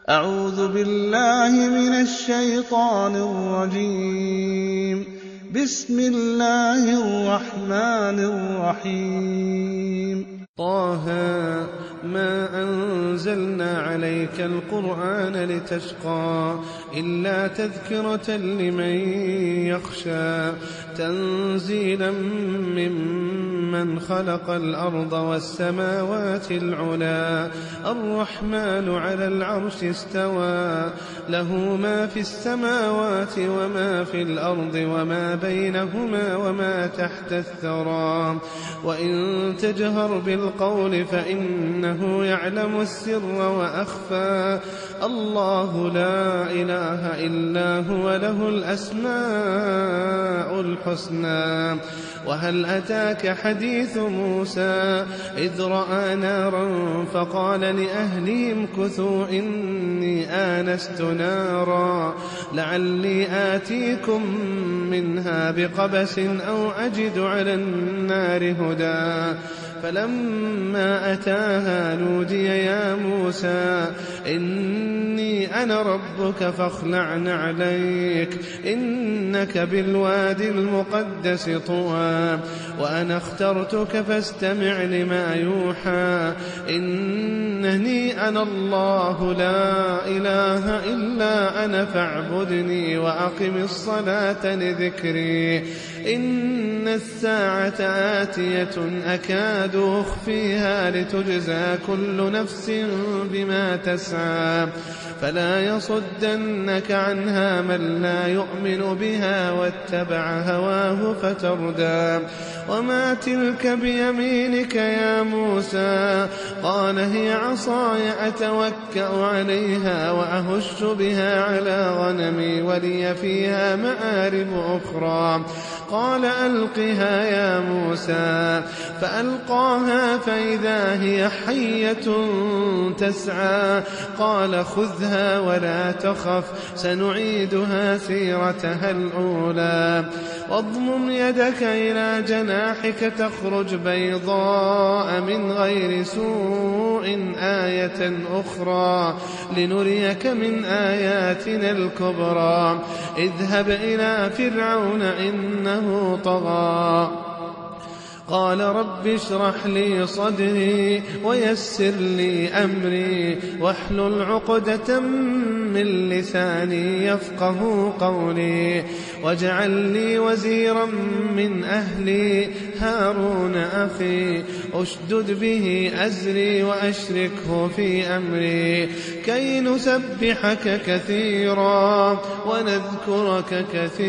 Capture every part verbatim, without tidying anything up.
أعوذ بالله من الشيطان الرجيم. بسم الله الرحمن الرحيم. طه ما أنزلنا عليك القرآن لتشقى إلا تذكرة لمن يخشى تنزيلا ممن خلق الأرض والسماوات العلا الرحمن على العرش استوى له ما في السماوات وما في الأرض وما بينهما وما تحت الثرى وإن تجهر بالقول فإنه يعلم السر وأخفى الله لا إله إلا هو له الأسماء الحسنى. وهل أتاك حديث موسى إذ رأى نارا فقال لأهلهم كثوا إني آنست نارا لعلي آتيكم منها بقبس أو أجد على النار هدى فلما أتاها نودي يا موسى إني أنا ربك فاخلع نعليك إنك بالوادي المقدس طوى وأنا اخترتك فاستمع لما يوحى إنني أنا الله لا إله إلا أنا فاعبدني وأقم الصلاة لذكري إن الساعة آتية أكاد أخفيها لتجزى كل نفس بما تسعى فلا يصدنك عنها من لا يؤمن بها واتبع هواه فتردى وما تلك بيمينك يا موسى قال هي عصاي أتوكأ عليها وأهش بها على غنمي ولي فيها مآرب أخرى قال ألقها يا موسى فألقاها فإذا هي حية تسعى قال خذها ولا تخف سنعيدها سيرتها الأولى واضمم يدك إلى جناحك تخرج بيضاء من غير سوء آية أخرى لنريك من آياتنا الكبرى اذهب إلى فرعون إنه طغى قال رب اشرح لي صدري ويسر لي أمري واحلل عقدة من لساني يفقه قولي واجعل لي وزيرا من أهلي هارون أخي أشدد به أزري وأشركه في أمري كي نسبحك كثيرا ونذكرك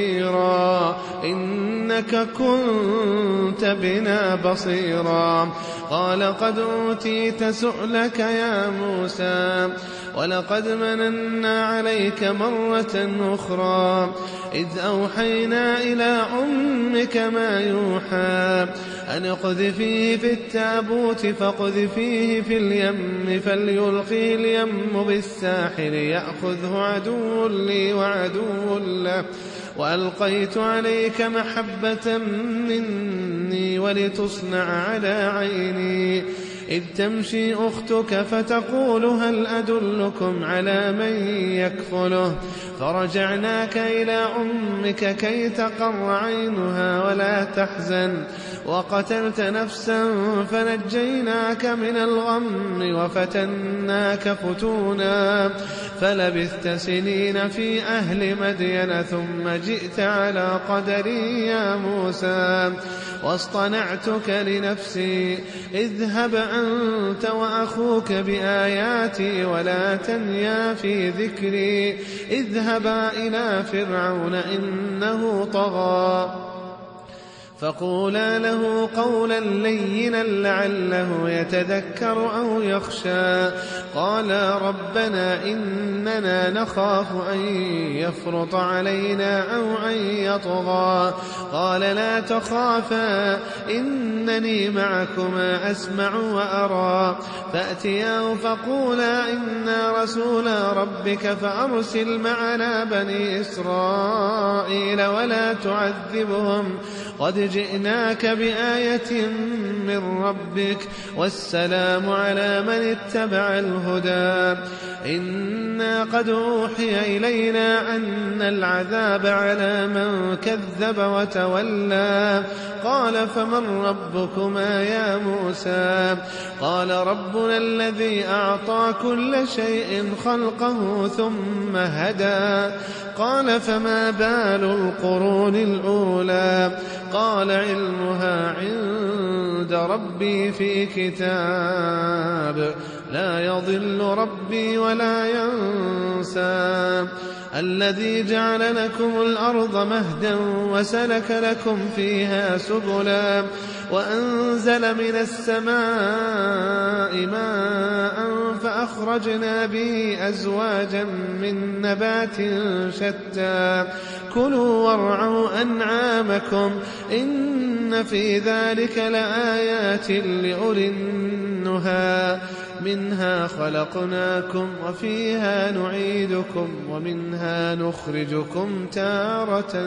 كثيرا إنك كنت بنا بصيرا قال قد أوتيت سؤلك يا موسى ولقد مننا عليك مرة أخرى إذ أوحينا إلى أمك ما يوحى أن اقذفيه في التابوت فاقذفيه في اليم فليلقي اليم بالساحل يأخذه عدو لي وعدو له وألقيت عليك محبة مني ولتصنع على عيني إذ تمشي أختك فتقول هل أدلكم على من يكفله فرجعناك إلى أمك كي تقر عينها ولا تحزن وقتلت نفسا فنجيناك من الغم وفتناك فتونا فلبثت سنين في أهل مدين ثم جئت على قدري يا موسى واصطنعتك لنفسي اذهب أنت وأخوك بآياتي ولا تنيا في ذكري اذهبا إلى فرعون إنه طغى فقولا له قولا لينا لعله يتذكر أو يخشى قالا ربنا إننا نخاف أن يفرط علينا أو أن يطغى قال لا تخافا إنني معكما أسمع وأرى فأتياه فقولا إنا رسولا ربك فأرسل معنا بني إسرائيل ولا تعذبهم قد جئناك بآية من ربك والسلام على من اتبع الهدى. إنا قد أوحي إلينا أن العذاب على من كذب وتولى. قال فمن ربكما يا موسى؟ قال ربنا الذي أعطى كل شيء خلقه ثم هدى. قال فما بال القرون الأولى؟ قال علمها عند ربي في كتاب لا يضل ربي ولا ينسى. الذي جعل لكم الأرض مهدا وسلك لكم فيها سبلا وأنزل من السماء ماء فأخرجنا به أزواجا من نبات شتى كلوا وارعوا أنعامكم إن في ذلك لآيات لأولي النهى. منها خلقناكم وفيها نعيدكم ومنها نخرجكم تارة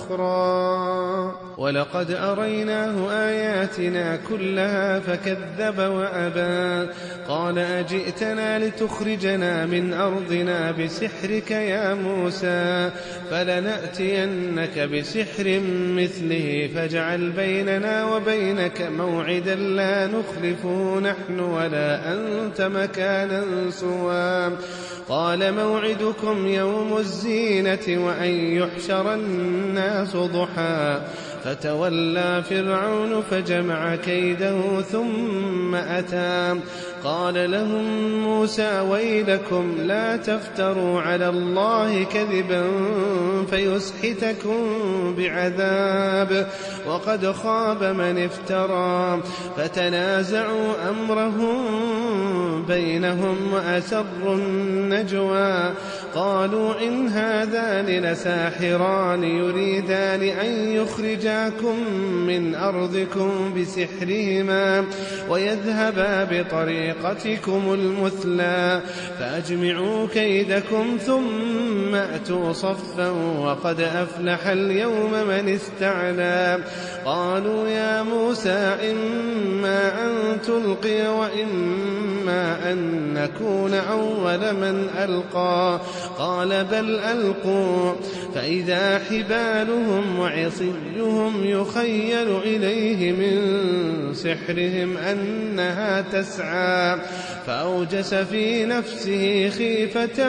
أخرى. ولقد أريناه آياتنا كلها فكذب وأبى. قال أجئتنا لتخرجنا من أرضنا بسحرك يا موسى؟ فلنأتينك بسحر مثله فاجعل بيننا وبينك موعدا لا نخلفه نحن ولا أنت مكانا سوى. قال موعدكم يوم الزينة وأن يحشر الناس ضحى. فتولى فرعون فجمع كيده ثم أتى. قال لهم موسى ويلكم لا تفتروا على الله كذبا فيسحتكم بعذاب وقد خاب من افترى. فتنازعوا أمرهم بينهم وأسروا النجوى. قالوا إن هذان لساحران يريدان أن يخرجاكم من أرضكم بسحرهما ويذهبا بطريقتكم المثلى فأجمعوا كيدكم ثم أتوا صفا وقد أفلح اليوم من استعلى. قالوا يا موسى إما أن تلقي وإما أن نكون أول من ألقى. قال بل ألقوا. فإذا حبالهم وعصيهم يخيل إليه من سحرهم أنها تسعى. فأوجس في نفسه خيفة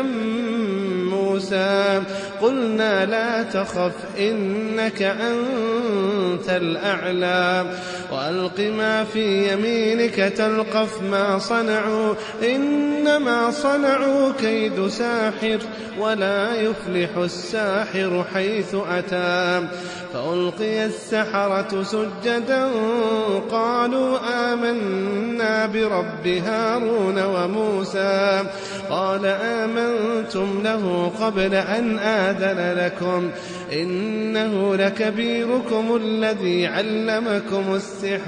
موسى. قلنا لا تخف إنك أنت الأعلى وألق ما في يمينك تلقف ما صنعوا إنما صنعوا كيد ساحر ولا يفلح الساحر حيث أتى. فألقي السحرة سجدا قالوا آمنا برب هارون وموسى. قال آمنتم له قبل أن آذن لكم إنه لكبيركم الذي علمكم السحر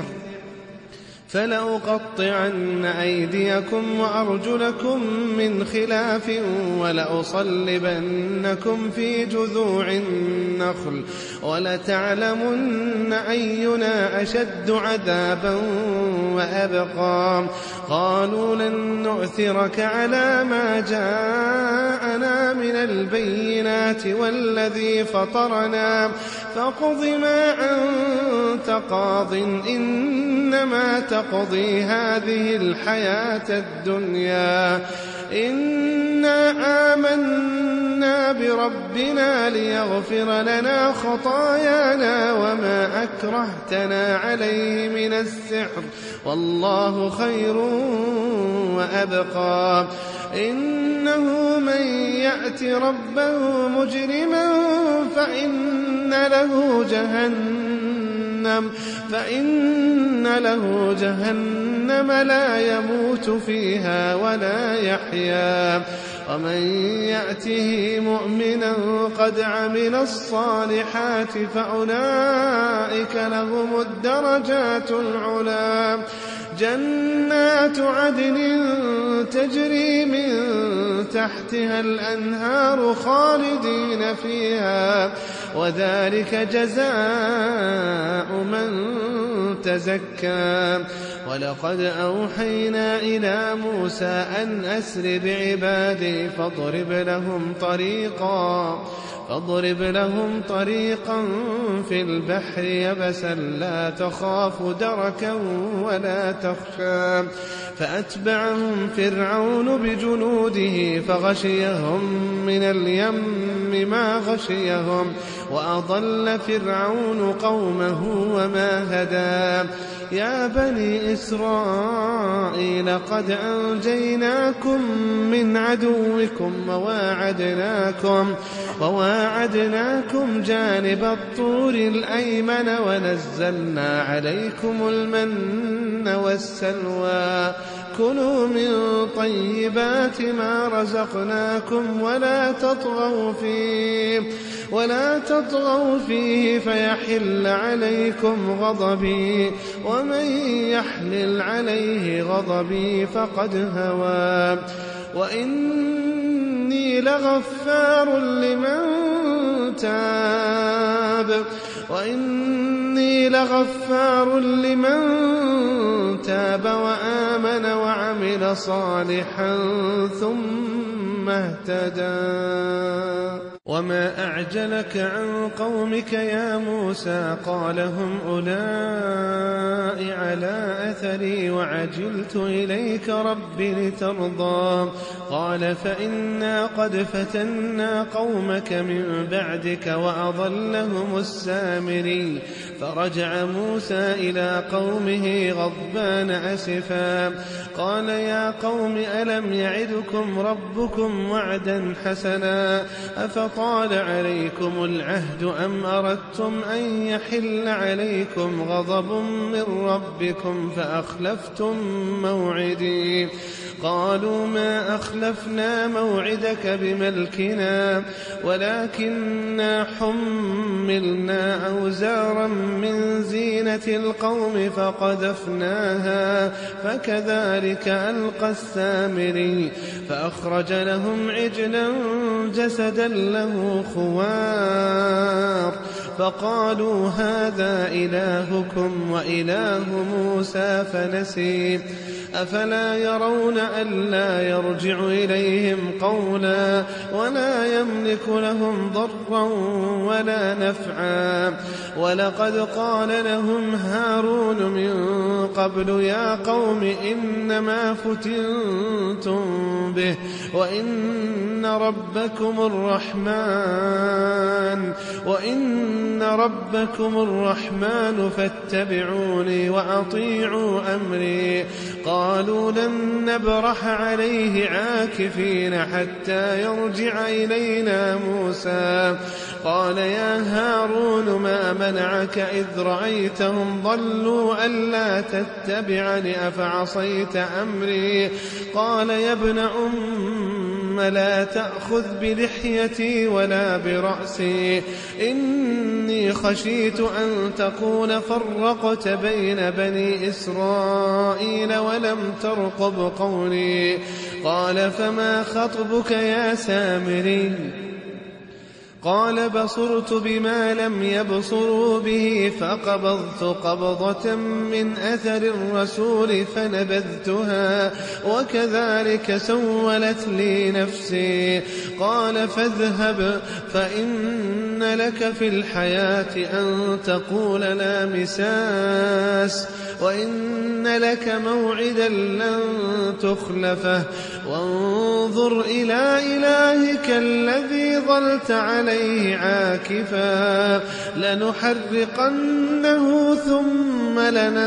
فلأقطعن أيديكم وأرجلكم من خلاف ولأصلبنكم في جذوع النخل ولتعلمن أينا أشد عذابا وأبقى. قالوا لن نؤثرك على ما جاءنا من البينات والذي فطرنا فاقض ما أنت قاض إنما تقضي هذه الحياة الدنيا. إنا آمنا بربنا ليغفر لنا خطايانا وما أكرهتنا عليه من السحر والله خير وأبقى. إنه من يأت ربه مجرما فإن له جهنم فإن له جهنم لا يموت فيها ولا يحيا. ومن يأته مؤمنا قد عمل الصالحات فأولئك لهم الدرجات العلى جنات عدن تجري من تحتها الأنهار خالدين فيها وذلك جزاء من تزكى ولقد أوحينا إلى موسى أن أسر بعبادي فاضرب لهم طريقا فاضرب لهم طريقا في البحر يبسا لا تخاف دركا ولا تخشى فأتبعهم فرعون بجنوده فغشيهم من اليم ما غشيهم وأضل فرعون قومه وما هدى يا بني إسرائيل قد أنجيناكم من عدوكم وواعدناكم وواعدناكم جانب الطور الأيمن ونزلنا عليكم المن والسلوى كلوا من طيبات ما رزقناكم ولا تطغوا فيه ولا تطغوا فيه فيحل عليكم غضبي ومن يحلل عليه غضبي فقد هوى وإني لغفار لمن تاب وإني لغفار لمن تاب وآمن وعمل صالحا ثم اهتدى وما أعجلك عن قومك يا موسى قال هم أولئك على أثري وعجلت إليك رب لترضى قال فإنا قد فتنا قومك من بعدك وأضلهم السامري فرجع موسى إلى قومه غضبان أسفا قال يا قوم ألم يعدكم ربكم وعدا حسنا أفطال عليكم العهد أم أردتم أن يحل عليكم غضب من ربكم فأخلفتم موعدي قالوا ما أخلفنا موعدك بملكنا ولكننا حملنا أوزارا من زينة القوم فقذفناها فكذلك ألقى السامري فأخرج لهم عجلا جسدا له خوار فقالوا هذا إلهكم وإله موسى فنسي أفلا يرون ألا يرجع إليهم قولا ولا يملك لهم ضرا ولا نفعا ولقد قال لهم هارون من قبل يا قوم إنما فتنتم به وإن ربكم الرحمن وإن ربكم الرحمن فاتبعوني وأطيعوا أمري قالوا لن نبرح عليه عاكفين حتى يرجع إلينا موسى قال يا هارون ما منعك إذ رأيتهم ضلوا ألا تتبعني أفعصيت أمري قال يا ابن أم لا تأخذ بلحيتي ولا برأسي إني خشيت أن تكون فرقت بين بني إسرائيل ولم ترقب قولي قال فما خطبك يا سامري قال بصرت بما لم يبصروا به فقبضت قبضة من أثر الرسول فنبذتها وكذلك سولت لي نفسي قال فاذهب فإن لك في الحياة أن تقول لا مساس وإن لك موعدا لن تخلفه وانظر إلى إلهك الذي ظلت عليه عاكفا لنحرقنه ثم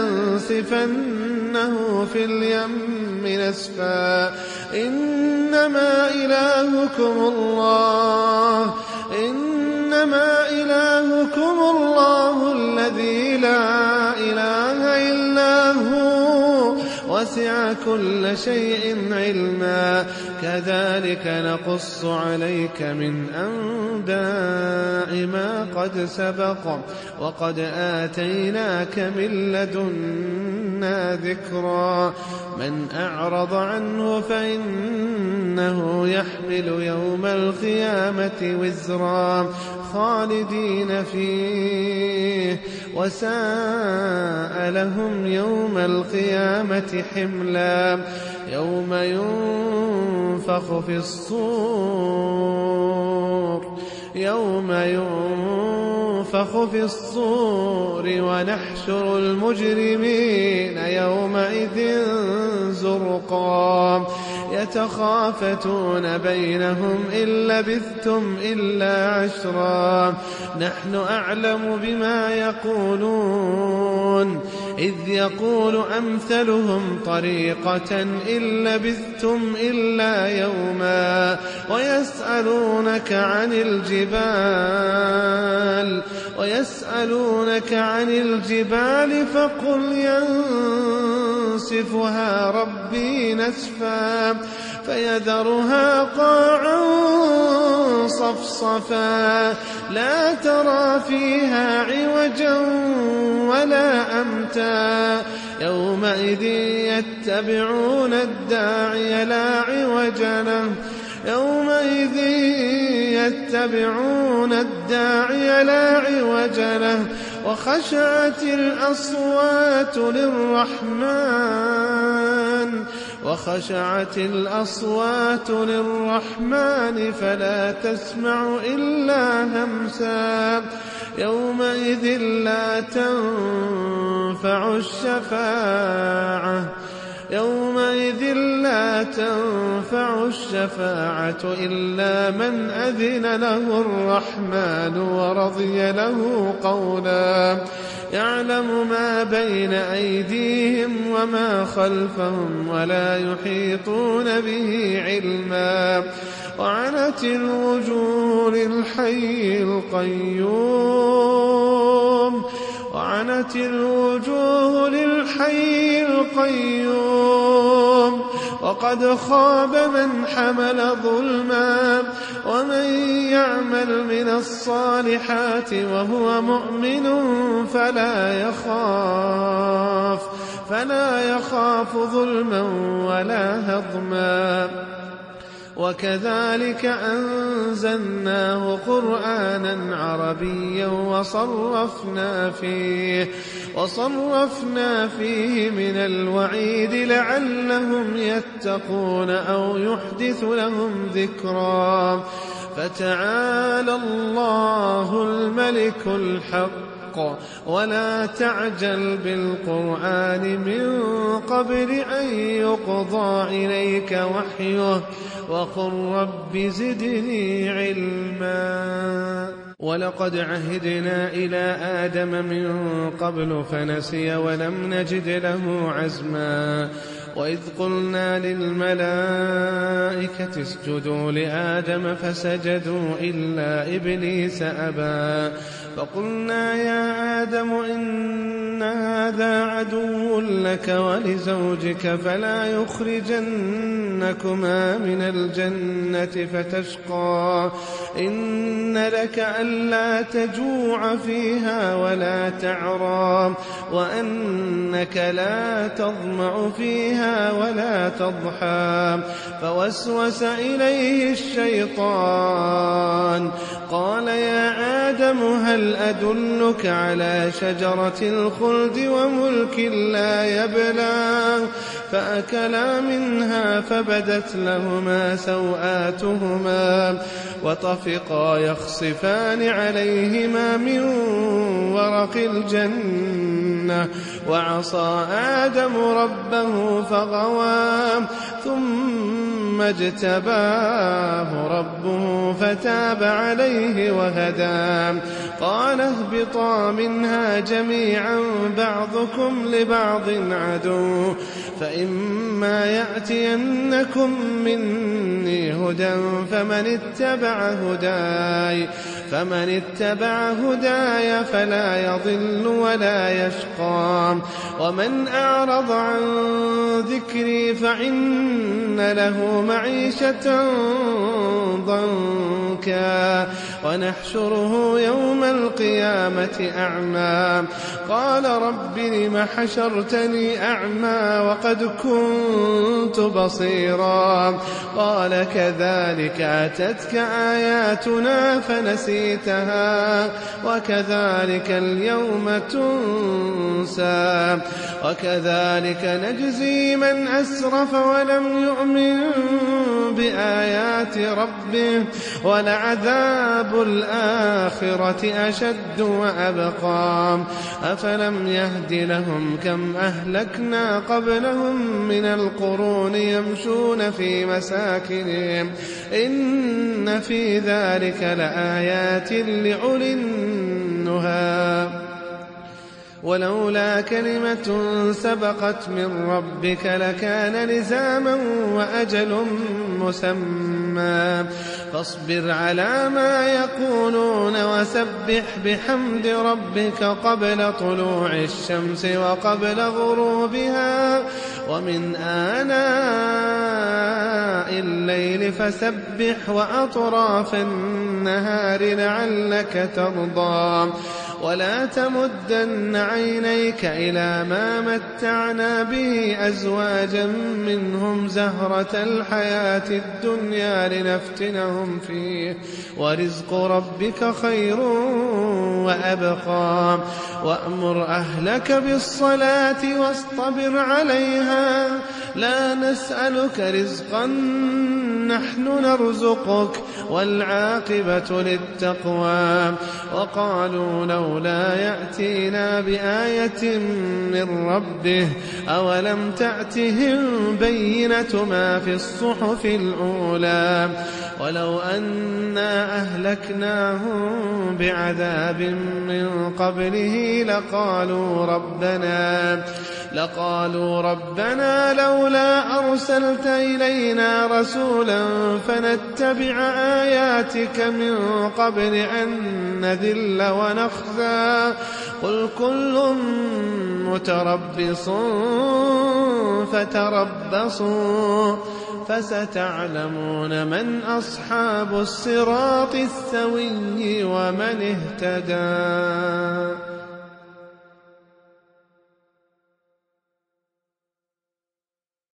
لننسفنه في اليم نسفا إنما إلهكم الله إنما إلهكم الله الذي لا إله إلا هو وسع كل شيء علما كذلك نقص عليك من أنباء ما قد سبق وقد آتيناك من لدنا ذكرا من أعرض عنه فإنه يحمل يوم القيامة وزرا خالدين فيه وساء لهم يوم القيامة حملا يوم ينفخ في الصور يوم ينفخ في الصور ونحشر المجرمين يومئذ زرقا يتخافتون بينهم إن لبثتم إلا عشرا نحن أعلم بما يقولون إذ يقول أمثلهم طريقة إن لبثتم إلا يوما ويسألونك عن الجبال ويسألونك عن الجبال فقل ينسفها ربي نسفا فيذرها قاعا صفصفا لا ترى فيها عوجا ولا أمتا يومئذ يتبعون الداعي لا عوج له يومئذ يتبعون الداعي لا عوج له وخشعت الأصوات للرحمن وخشعت الأصوات للرحمن فلا تسمع إلا همسا يومئذ لا تنفع الشفاعة يومئذ لا تنفع الشفاعة إلا من أذن له الرحمن ورضي له قولا يعلم ما بين أيديهم وما خلفهم ولا يحيطون به علما وعنت الوجوه للحي القيوم وعنت الوجوه للحي القيوم وقد خاب من حمل ظلما ومن يعمل من الصالحات وهو مؤمن فلا يخاف فلا يخاف ظلما ولا هضما وكذلك أنزلناه قرآنا عربيا وصرفنا فيه وصرفنا فيه من الوعيد لعلهم يتقون أو يحدث لهم ذكرا فتعالى الله الملك الحق ولا تعجل بالقرآن من قبل أن يقضى إليك وحيه وقل رب زدني علما ولقد عهدنا إلى آدم من قبل فنسي ولم نجد له عزما وإذ قلنا للملائكة اسجدوا لآدم فسجدوا إلا إبليس أبى فقلنا يا آدم إن هذا عدو لك ولزوجك فلا يخرجنكما من الجنة فتشقى إن لك ألا تجوع فيها ولا تعرى وأنك لا تظمأ فيها ولا تضحى فوسوس إليه الشيطان قال يا آدم هل أدلك على شجرة الخلد وملك لا يبلى فأكلا منها فبدت لهما سوآتهما وطفقا يخصفان عليهما من ورق الجنة وعصى آدم ربه فغوى ثم اجتباه ربه فتاب عليه وهدى. قال اهبطا منها جميعا بعضكم لبعض عدو فإما يأتينكم مني هدى فمن اتبع هداي فمن اتبع هداي فلا يضل ولا يشقى ومن أعرض عن ذكري فإن له معيشة ضنكا ونحشره يوم القيامة أعمى قال رب لم حشرتني أعمى وقد كنت بصيرا قال كذلك أتتك آياتنا فنسيتها وكذلك اليوم تنسى وكذلك نجزي من أسرف ولم يؤمن بآيات ربه ولعذاب الآخرة أشد وأبقى أفلم يهد لهم كم أهلكنا قبلهم من القرون يمشون في مساكنهم إن في ذلك لآيات لأولي النهى ولولا كلمة سبقت من ربك لكان لزاما وأجل مسمى فاصبر على ما يقولون وسبح بحمد ربك قبل طلوع الشمس وقبل غروبها ومن آناء الليل فسبح وأطراف النهار لعلك ترضى ولا تمدن عينيك إلى ما متعنا به أزواجا منهم زهرة الحياة الدنيا لنفتنهم فيه ورزق ربك خير وأبقى وأمر أهلك بالصلاة واصطبر عليها لا نسألك رزقا نحن نرزقك والعاقبة للتقوى وقالوا لولا يأتينا بآية من ربه أولم تأتهم بينة ما في الصحف الأولى ولو أنا أهلكناهم بعذاب من قبله لقالوا ربنا لقالوا ربنا لولا أرسلت إلينا رسولا فنتبع آياتك من قبل أن نذل ونخزى قل كل متربص فتربصوا فستعلمون من أصحاب الصراط السوي ومن اهتدى.